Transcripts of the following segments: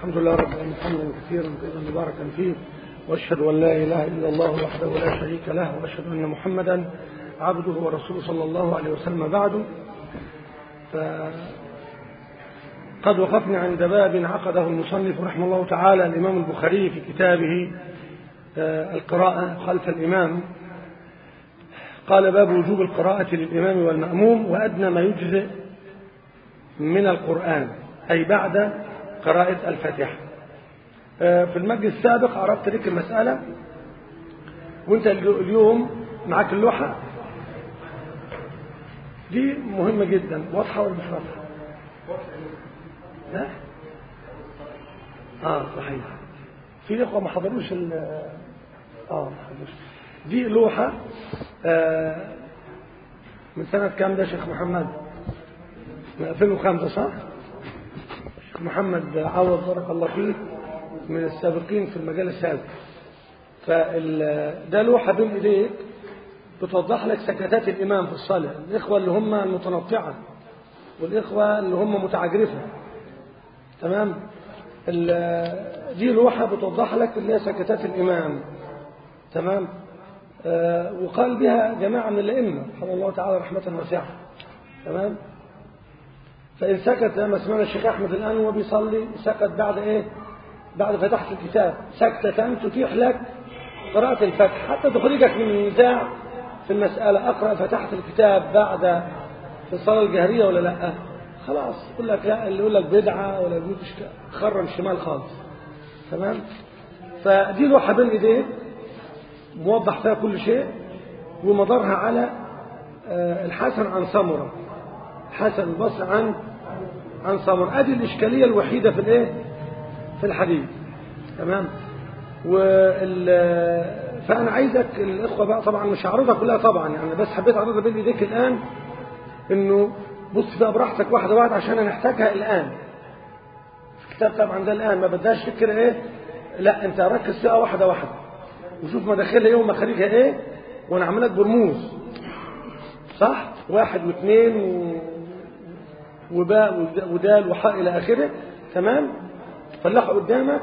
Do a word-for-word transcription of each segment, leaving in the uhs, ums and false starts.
الحمد لله رب العالمين حمدا كثيرا طيبا مباركا فيه، واشهد ان لا اله الا الله وحده لا شريك له، واشهد ان محمدا عبده ورسوله صلى الله عليه وسلم. بعد، فقد وقفنا عند باب عقده المصنف رحمه الله تعالى الامام البخاري في كتابه القراءة خلف الامام. قال: باب وجوب القراءة للامام والمأموم وادنى ما يجزئ من القرآن، أي بعد قراءة الفاتحة. في المجلس السابق عرضت لك المسألة، وانت اليوم معاك اللوحة دي مهمة جدا. واضحة ولا مش واضحة؟ ها؟ اه صحيح. في اخوة ما حضروش ال اه ما حضروش. دي لوحة آه من سنة كام ده شيخ محمد؟ من ألفين وخمسة صح؟ شيخ محمد عوض بارك الله فيه من السابقين في المجال السابق. فده لوحة بين ايديك بتوضح لك سكتات الامام في الصلاة، الاخوة اللي هم المتنطعة والاخوة اللي هم متعجرفة. تمام؟ دي لوحة بتوضح لك اللي هي سكتات الامام. تمام؟ آه وقال بها جماعة من الائمة رحمه الله تعالى رحمة واسعة. تمام؟ فإن سكت لما سمعنا الشيخ أحمد الآن وهو بيصلي سكت بعد إيه؟ بعد فتحة الكتاب سكتة تتيح لك قراءة الفتح حتى تخرجك من النزاع في المسألة. أقرأ فتحة الكتاب بعد في الصلاة الجهرية ولا لا؟ خلاص يقول لك لا، اللي يقول لك بدعة ولا يقول خرم شمال خالص. تمام؟ فدي لوحة بين إيديه موضح فيها كل شيء، ومدارها على الحسن عن سمرة، حسن البصري عن عن سمرة. ادي الاشكاليه الوحيده في الايه في الحديث. تمام؟ وال فانا عايزك الاخوه بقى، طبعا مش هعرضها كلها طبعا يعني، بس حبيت اعرضها بين ايديك الان، انه بص فيها براحتك واحده واحده عشان هنحتاجها الان. الكتاب طبعا ده الان ما بدهاش كده ايه، لا انت ركز فيها واحده واحده وشوف مداخلها ايه ومخارجها ايه، وانا عامل لك برموز صح، واحد واثنين و... وباء ودال وحاء الى اخره. تمام؟ فلحوا قدامك،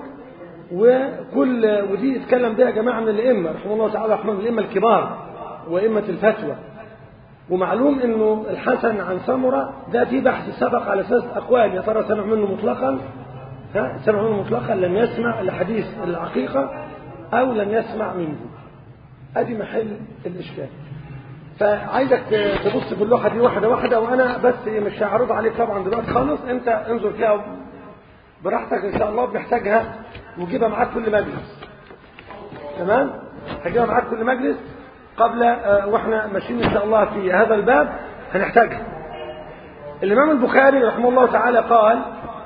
وكل ودي اتكلم بها جماعه من الائمه رحمه الله تعالى رحمه الائمه الكبار وائمه الفتوى. ومعلوم انه الحسن عن سمره ده في بحث سبق على اساس اقوال، يا ترى سمع منه مطلقا ها سمع منه مطلقا لم يسمع الحديث العقيقه او لم يسمع منه. ادي محل الاشكال. فعايزك تبص في اللوحة دي واحدة واحدة، وأنا بس مش هعرض عليك طبعا دلوقتي خالص، أنت انظر فيها براحتك إن شاء الله، بنحتاجها وجيبها معاك كل مجلس. تمام؟ هجيبها معاك كل مجلس قبل وإحنا ماشيين إن شاء الله في هذا الباب هنحتاجها. الإمام البخاري رحمه الله تعالى قال: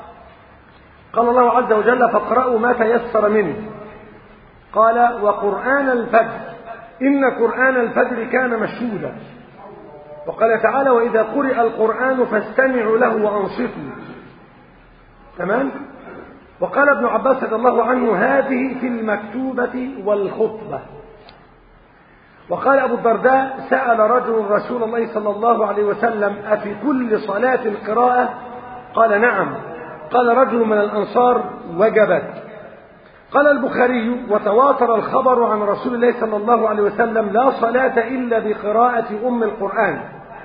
قال الله عز وجل: فاقرأوا ما تيسر منه. قال: وقرآن الفجر إن قرآن الفجر كان مشهودا. وقال تعالى: وإذا قرئ القرآن فاستمعوا له وأنصتوا. تمام؟ وقال ابن عباس رضي الله عنه: هذه في المكتوبة والخطبة. وقال أبو الدرداء: سأل رجل رسول الله صلى الله عليه وسلم: أفي كل صلاة قراءة؟ قال: نعم. قال رجل من الأنصار: وجبت. قال البخاري: وتواتر الخبر عن رسول الله صلى الله عليه وسلم: لا صلاة إلا بقراءة أم القرآن.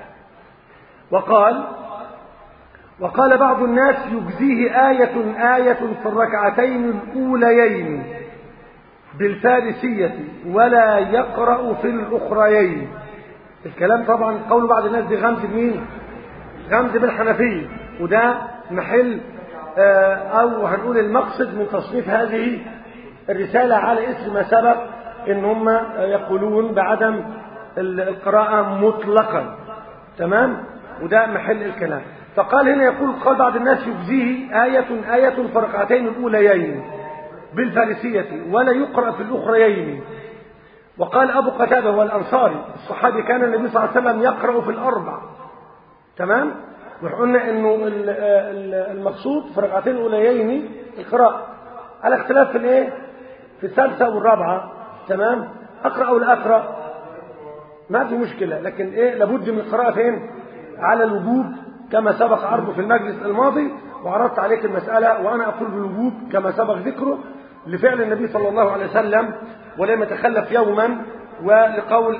وقال وقال بعض الناس: يجزيه آية آية في الركعتين الأوليين بالفارسية ولا يقرأ في الأخريين. الكلام طبعا قول بعض الناس دي غمز مين؟ غمز بالحنفية، وده محل أو هنقول المقصد من تصنيف هذه الرسالة على اسم ما سبق إن هم يقولون بعدم القراءة مطلقا. تمام؟ وده محل الكلام. فقال هنا يقول: قال بعض الناس: يجزيه آية آية في الركعتين الأوليين بالفارسية ولا يقرأ في الأخريين. وقال أبو قتادة والأنصاري الصحابي: كان النبي صلى الله عليه وسلم يقرأ في الأربع. تمام؟ وقلنا انه المقصود في الركعتين الاوليين القراءه على اختلاف في الايه في السادسه والرابعه. تمام؟ اقرا او لا اقرا ما في مشكله، لكن ايه لابد من القراءه فين؟ على الوجوب كما سبق عرضه في المجلس الماضي، وعرضت عليك المسألة وأنا أقول بالوجوب كما سبق ذكره لفعل النبي صلى الله عليه وسلم ولم يتخلف يوما، ولقول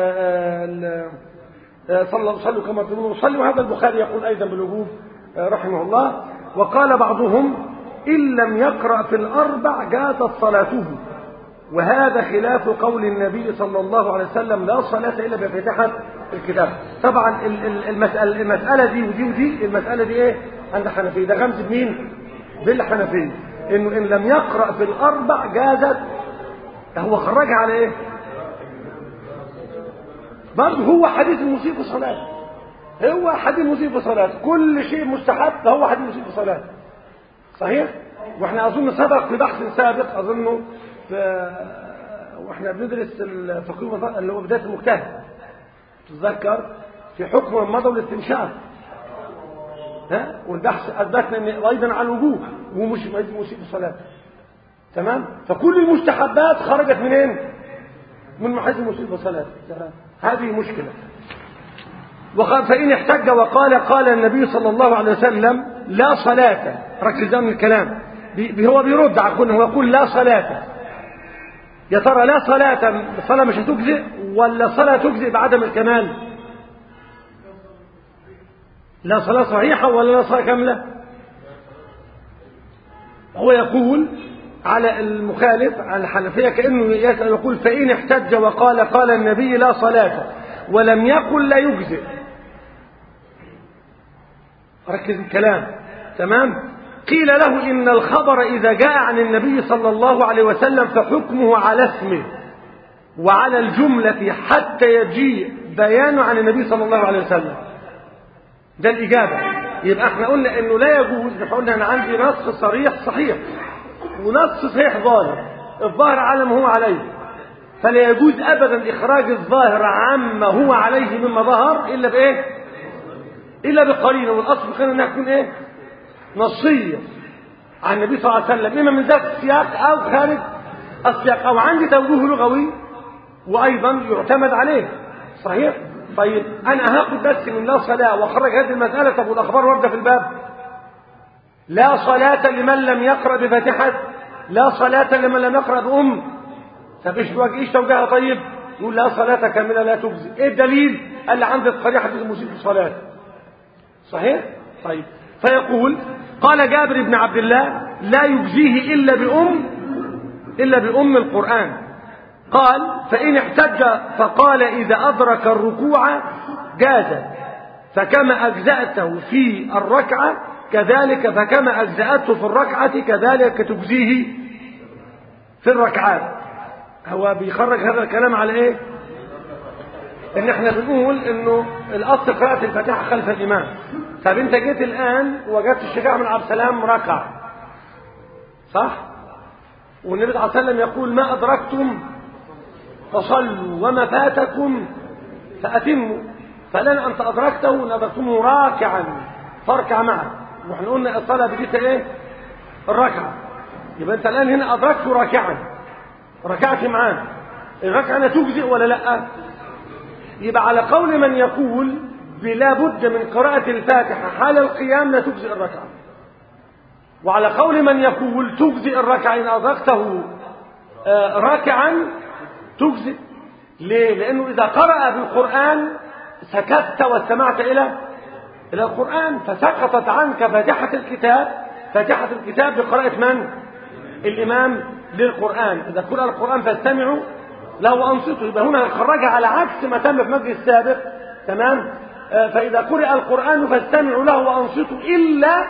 صلى صلوا كما تقولون صلوا، وهذا البخاري يقول أيضا بالوجوب رحمه الله. وقال بعضهم إن لم يقرأ في الأربع جازت صلاته، وهذا خلاف قول النبي صلى الله عليه وسلم لا صلاة إلا بفتحة الكتاب. طبعا المسألة, المسألة دي ودي ودي المسألة دي إيه عند حنفية، ده غمز بمين؟ بالحنفية، إنه إن لم يقرأ في الأربع جازت. هو خرجها على إيه؟ برضه هو حديث المسيء في صلاة، هو حديث المسيء في صلاة، كل شيء مستحب هو حديث المسيء في صلاة، صحيح؟ واحنا أظن سبق في بحث سابق أظنه في واحنا بندرس الفقه اللي هو بداية المجتهد، تتذكر في حكم المضى والاستنشاق، ها، والبحث أثبتنا إن أيضا على الوجوب ومش مسيء في صلاة، تمام؟ فكل المستحبات خرجت منين؟ من محيط المسيء في صلاة، تمام؟ هذه مشكلة. وقال فإن احتج وقال قال النبي صلى الله عليه وسلم لا صلاة، ركز من الكلام بي هو بيرد على كونه، هو يقول لا صلاة. يا ترى لا صلاة الصلاة مش هتجزئ ولا صلاة تجزئ بعدم الكمال؟ لا صلاة صحيحة ولا لا صلاة كاملة؟ هو يقول على المخالف على الحنفية كأنه يسأل يقول فإن احتج وقال قال النبي لا صلاة ولم يقل لا يجزئ، ركز الكلام، تمام؟ قيل له إن الخبر إذا جاء عن النبي صلى الله عليه وسلم فحكمه على اسمه وعلى الجملة حتى يجيء بيان عن النبي صلى الله عليه وسلم. ده الإجابة. يبقى احنا قلنا إنه لا يجوز، احنا قلنا أنا عندي نص صريح صحيح ونص صحيح ظاهر، الظاهر على ما هو عليه، فلا يجوز أبدا إخراج الظاهر عما هو عليه مما ظهر إلا بإيه؟ إلا بقرينة، والأصل كان أنها تكون إيه؟ نصية عن النبي صلى الله عليه وسلم، إما من ذات السياق أو خارج السياق، أو عندي توجيه لغوي وأيضا يعتمد عليه، صحيح؟ طيب أنا هاخد بس من لا صلاة وأخرج هذه المسألة، طب والأخبار واردة في الباب لا صلاة لمن لم يقرأ بفاتحة، لا صلاة لمن لم يقرأ بأم، طب إيش إيش توجيهها؟ طيب يقول لا صلاة كاملة لا تجزي، إيه الدليل؟ قال لي عندي الصريح حديث المسيء في الصلاة، صحيح؟ طيب فيقول قال جابر بن عبد الله لا يجزيه إلا بأم إلا بأم القرآن. قال فإن احتج فقال إذا أدرك الركوع جاز، فكما أجزأته في الركعة كذلك فكما أجزأته في الركعة كذلك تجزيه في الركعات. هو بيخرج هذا الكلام على إيه؟ إن احنا بنقول إنه الأصل قراءة الفاتحة خلف الإمام. طب أنت جيت الآن وجدت الشيخ أحمد عبد السلام ركع، صح؟ والنبي صلى الله عليه وسلم يقول ما أدركتم فصلوا وما فاتكم فأتموا، فلن أنت أدركته وأن أدركتمه راكعا فاركع معه، وإحنا قلنا الصلاة بديت إيه؟ الركعة، يبقى أنت الآن هنا أدركته راكعا ركعت معاه، الركعة لا تجزئ ولا لأ؟ يبقى على قول من يقول بلا بد من قراءة الفاتحة حال القيام لا تجزئ الركعة، وعلى قول من يقول تجزئ الركعة إن أدركته راكعا تجزئ. ليه؟ لأنه إذا قرأ بالقرآن سكت واستمعت إلى إلى القرآن فسقطت عنك فاتحة الكتاب، فاتحة الكتاب بقراءة من؟ الإمام للقرآن. إذا قرأ القرآن فاستمعوا له وأنصتوا، يبقى هنا خرجها على عكس ما تم في مجلس السابق، تمام؟ فإذا قرأ القرآن فاستمعوا له وأنصتوا إلا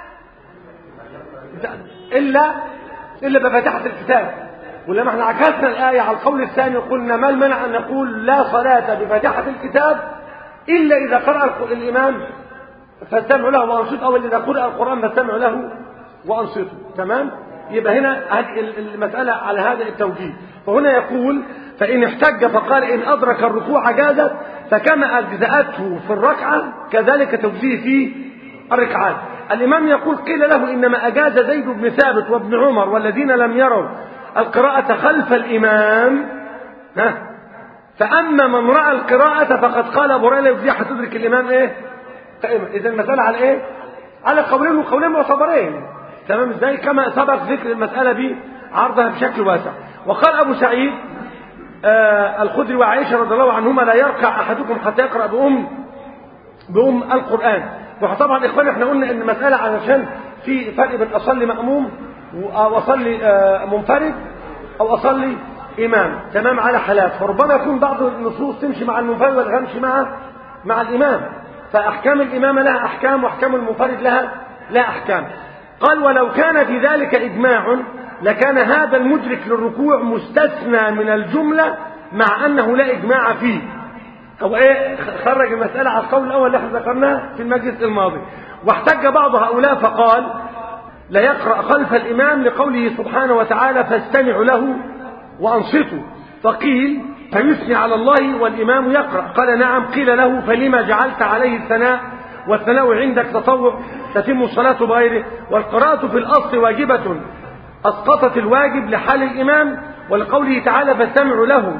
إلا إلا بفتحة الكتاب. ولما احنا عكسنا الآية على القول الثاني قلنا ما المنع أن نقول لا صلاة بفتحة الكتاب إلا إذا قرأ الإمام فاستمعوا له وأنصتوا، أو إذا قرأ القرآن فاستمعوا له وأنصتوا، تمام؟ يبقى هنا المسألة على هذا التوجيه. فهنا يقول فإن احتج فقال إن أدرك الركوع جازت، فكما أجزأته في الركعة كذلك تجزيه في الركعات. الإمام يقول قيل له إنما أجاز زيد بن ثابت وابن عمر والذين لم يروا القراءة خلف الإمام، ها، فأما من رأى القراءة فقد قال أبو هريرة يجزيه حتى تدرك الإمام إيه؟ قائما. إذا المسألة على إيه؟ على قولين وقولين معتبرين. تمام ازاي؟ كما سبق ذكر المسألة دي عرضها بشكل واسع. وقال أبو سعيد آه الخدري وعائشة رضي الله عنهما لا يركع أحدكم حتى يقرأ بأم بأم القرآن. وطبعا إخواني احنا قلنا إن المسألة علشان في فرق بين أصلي مأموم وأصلي آه منفرد أو أصلي إمام. تمام على حالات، فربما يكون بعض النصوص تمشي مع المنفرد ولا تمشي مع مع الإمام، فأحكام الإمامة لها أحكام وأحكام المنفرد لها لا أحكام. قال ولو كان في ذلك إجماع لكان هذا المدرك للركوع مستثنى من الجملة مع أنه لا إجماع فيه. أو إيه خرج المسألة على القول الأول اللي احنا ذكرناه في المجلس الماضي. واحتج بعض هؤلاء فقال لا يقرأ خلف الإمام لقوله سبحانه وتعالى فاستمعوا له وأنصتوا، فقيل فيثني على الله والإمام يقرأ. قال نعم. قيل له فلما جعلت عليه الثناء والثناء عندك تطوع تتم الصلاة بغيره؟ والقراءة في الأصل واجبة أسقطت الواجب لحال الإمام ولقوله تعالى فاستمعوا له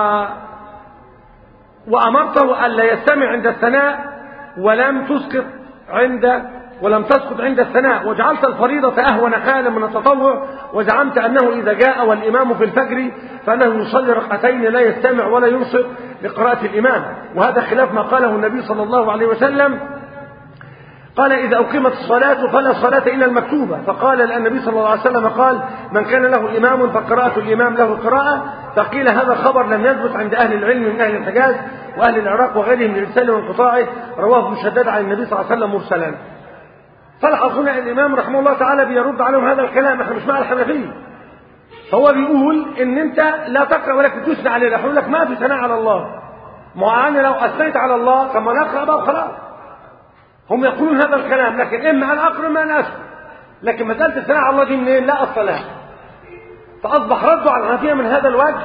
وأمرته ألا يستمع عند الثناء ولم تسقط عند ولم تسقط عند الثناء. وجعلت الفريضة أهون حالا من التطوع وزعمت أنه إذا جاء والإمام في الفجر فأنه يصلي ركعتين لا يستمع ولا ينصت لقراءة الإمام. وهذا خلاف ما قاله النبي صلى الله عليه وسلم. قال إذا أقيمت الصلاة فلا صلاة إلا المكتوبة. فقال النبي صلى الله عليه وسلم قال من كان له إمام فقراءة الإمام له قراءة. فقيل هذا خبر لم يثبت عند أهل العلم من أهل الحجاز وأهل العراق وغيرهم من الرسالة وانقطاعه، رواه ابن شداد عن النبي صلى الله عليه وسلم مرسلا. فالحظنا الإمام رحمه الله تعالى بيرد عليهم هذا الكلام. احنا مش مع الحنفية. فهو بيقول ان انت لا تقرأ ولكن تثني عليه. يقول لك ما في ثناء على الله. ما انا لو اثنيت على الله طب ما نقرأ بقى وخلاص. هم يقولون هذا الكلام، لكن اما ان اقرأ اما ان اسكت. لكن مسألة الثناء على الله دي منين؟ لا اصل لها. فاصبح رده على الحنفية من هذا الوجه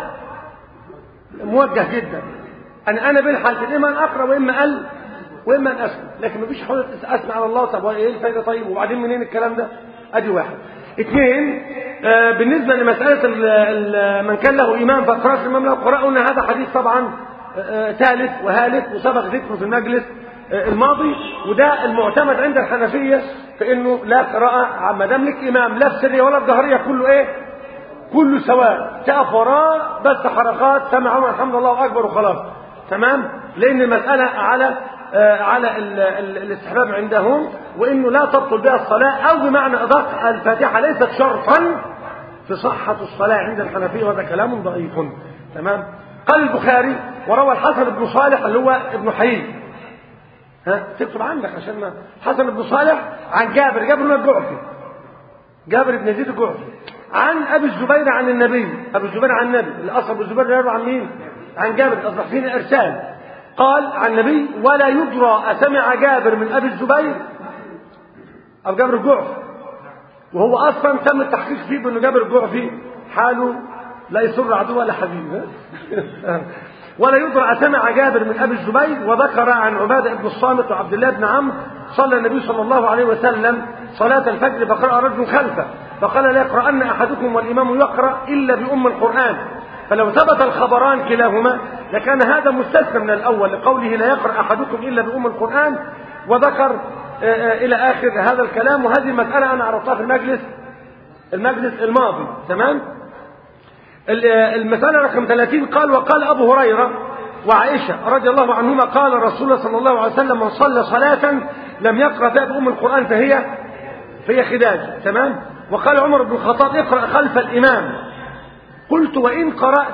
موجه جدا. انا انا بين حالتين، اما ان اقرأ واما ال واما ان اسكت. لكن مفيش حاجه اسمع على الله. طب ايه الفايده؟ طيب وبعدين منين الكلام ده؟ ادي واحد. اثنين آه بالنسبه لمساله ال ال من كان له امام فقراءه الامام له قراءه، ان هذا حديث طبعا آه ثالث وهالك وسبق ذكره في المجلس آه الماضي. وده المعتمد عند الحنفيه في انه لا قراءه ما دام لك امام لا في سريه ولا في ظهريه، كله ايه؟ كله سواء. تقف وراه بس حركات سمعوا الحمد لله اكبر وخلاص. تمام؟ لان المساله على على الاستحباب عندهم، وانه لا تبطل بها الصلاه، او بمعنى ادق الفاتحه ليست شرطا في صحه الصلاه عند الحنفيه، وهذا كلام ضعيف. تمام. قال البخاري وروى الحسن بن صالح اللي هو ابن حيي، ها تكتب عندك عشان ما حسن بن صالح عن جابر جابر بن الجعفي جابر بن يزيد الجعفي عن ابي الزبير عن النبي ابي الزبير عن النبي. الاصل ابو الزبير يروي عن مين؟ عن جابر. اصبح فينا ارسال. قال عن النبي ولا يدرى أسمع جابر من أبي الزبير أو جابر الجعفي، وهو أصلا تم التحقيق فيه بأنه جابر الجعفي حاله لا يسر عدو ولا حبيب. ولا يدرى أسمع جابر من أبي الزبير. وذكر عن عبادة بن الصامت وعبد الله بن عمرو صلى النبي صلى الله عليه وسلم صلاة الفجر فقرأ رجل خلفه فقال لا يقرأن أحدكم والإمام يقرأ إلا بأم القرآن. فلو ثبت الخبران كلاهما لكان هذا مستثنى من الأول لقوله لا يقرأ أحدكم إلا بأم القرآن. وذكر إلى آخر هذا الكلام. وهذه المسألة أنا عرضتها في المجلس المجلس الماضي. تمام. المسألة رقم ثلاثين قال وقال أبو هريرة وعائشة رضي الله عنهما قال رسول الله صلى الله عليه وسلم من صلى صلاة لم يقرأ فيها بأم القرآن فهي فهي خداج. تمام. وقال عمر بن الخطاب اقرأ خلف الإمام. قلت وإن قرأت؟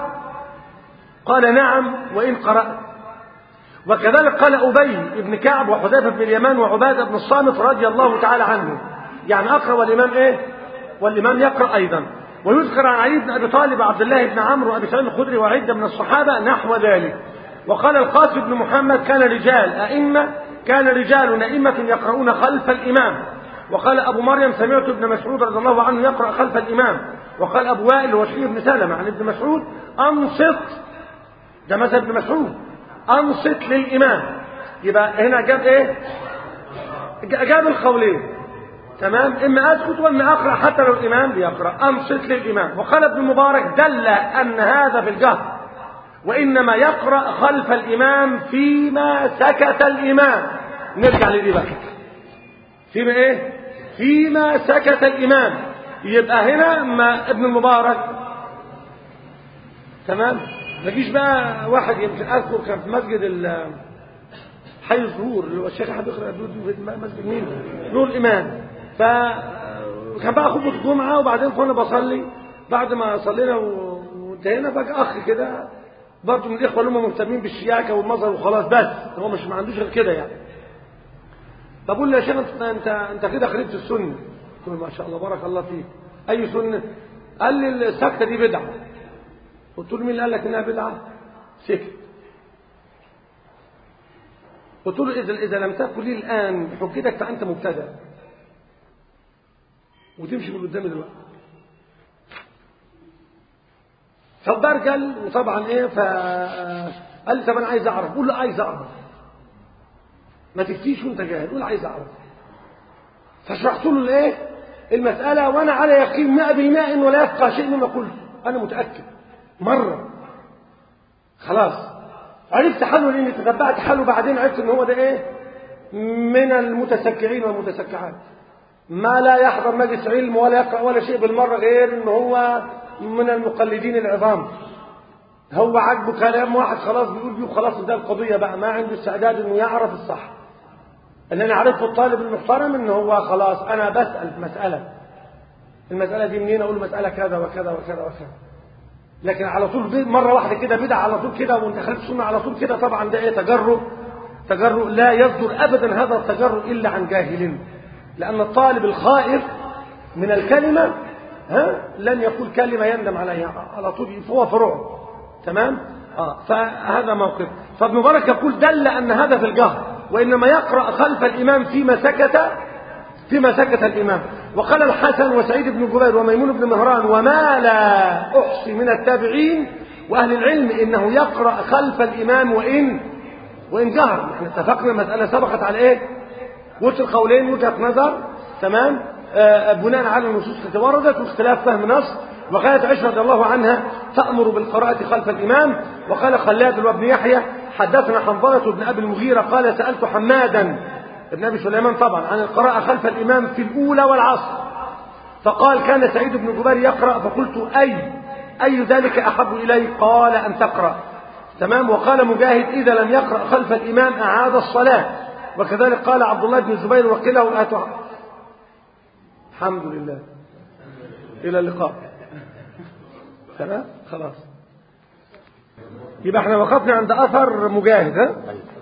قال نعم وإن قرأت. وكذلك قال أبي بن كعب وحذيفة بن اليمان وعبادة بن الصامت رضي الله تعالى عنهم، يعني أقرأ والإمام إيه؟ والإمام يقرأ أيضا. ويذكر عن علي بن أبي طالب وعبد الله بن عمرو وأبي سعيد الخدري وعدة من الصحابة نحو ذلك. وقال القاسم بن محمد كان رجال أئمة كان رجال أئمة يقرؤون خلف الإمام. وقال أبو مريم سمعت ابن مسعود رضي الله عنه يقرأ خلف الإمام. وقال أبو وائل وشيخ بن سلمة عن ابن مسعود أنصت، ده مذهب ابن مسعود، أنصت للإمام. يبقى هنا جاب إيه؟ جاب القولين. تمام. إما أسكت وإما أقرأ حتى لو الإمام بيقرأ أنصت للإمام. وقال ابن المبارك دل أن هذا في الجهر، وإنما يقرأ خلف الإمام فيما سكت الإمام. نرجع لدي بقى. فيما ايه؟ فيما سكت الامام. يبقى هنا ما ابن المبارك تمام. ما يجيش بقى واحد يمكن اذكر كان في مسجد حي الظهور اللي هو الشيخ احمد يقرا في مسجد مين؟ نور الامام. فكان بقى خطبه الجمعه وبعدين كنا بصلي بعد ما صلينا وانتهينا فجاه اخ كده برضه من الاخوه اللي هم مهتمين بالشياكه والمظهر وخلاص بس هو مش ما عندوش غير كده يعني. بقول له يا شيخ انت انت, انت كده خربت السنه. قلت له ما شاء الله بارك الله فيك. اي سنه؟ قال لي السكته دي بدعه. قلت له مين اللي قال لك انها بدعه؟ سكت. قلت له اذا اذا لم تكن لي الان حجتك فانت مبتدع وتمشي من قدامي دلوقتي. فبرجل وطبعا ايه فقال لي طب انا عايز اعرف. قول له عايز اعرف ما تفتيش وانت جاهل. قول عايز اعرف. فشرحت له الايه المساله وانا على يقين مئة بالمئة انه لا يفقه شيء مما قلت. انا متاكد مره خلاص عرفت حله لاني تتبعت حله بعدين عرفت ان هو ده ايه من المتسكعين والمتسكعات ما لا يحضر مجلس علم ولا يقرأ ولا شيء بالمرة غير ان هو من المقلدين العظام. هو عجبه كلام واحد خلاص بيقول بيه خلاص ده القضية بقى ما عنده استعداد انه يعرف الصح. اللي انا عرفه الطالب المحترم ان هو خلاص انا بسأل مسألة المسألة دي منين اقول مسألة كذا وكذا وكذا وكذا. لكن على طول مرة واحدة كده بدع على طول كده وانت خلف سنة على طول كده طبعا ده ايه تجرؤ تجرؤ لا يصدر ابدا هذا التجرؤ الا عن جاهل. لان الطالب الخائف من الكلمة ها لن يقول كلمة يندم عليها على طول فهو فرع تمام. اه فهذا موقف. فابن مبارك يقول دل ان هذا في الجهر وانما يقرأ خلف الامام فيما سكت فيما سكت الامام. وقال الحسن وسعيد بن جبير وميمون بن مهران وما لا احصي من التابعين واهل العلم انه يقرأ خلف الامام وان وان جهر. احنا اتفقنا مسألة سبقت على ايه وجه القولين وجهة نظر تمام آه بناء على النصوص التي وردت واختلاف فهم نص. وقالت عائشة رضي الله عنها تأمر بالقراءة خلف الإمام. وقال خلاد وابن يحيى حدثنا حنظلة بن أبي المغيرة قال سألت حمادا ابن أبي سليمان طبعا عن القراءة خلف الإمام في الأولى والعصر فقال كان سعيد بن جبير يقرأ فقلت أي أي ذلك أحب إلي قال أن تقرأ تمام. وقال مجاهد إذا لم يقرأ خلف الإمام أعاد الصلاة. وكذلك قال عبد الله بن الزبير وقيله آتوا. الحمد لله إلى اللقاء تمام خلاص. يبقى احنا وقفنا عند أثر مجاهد ها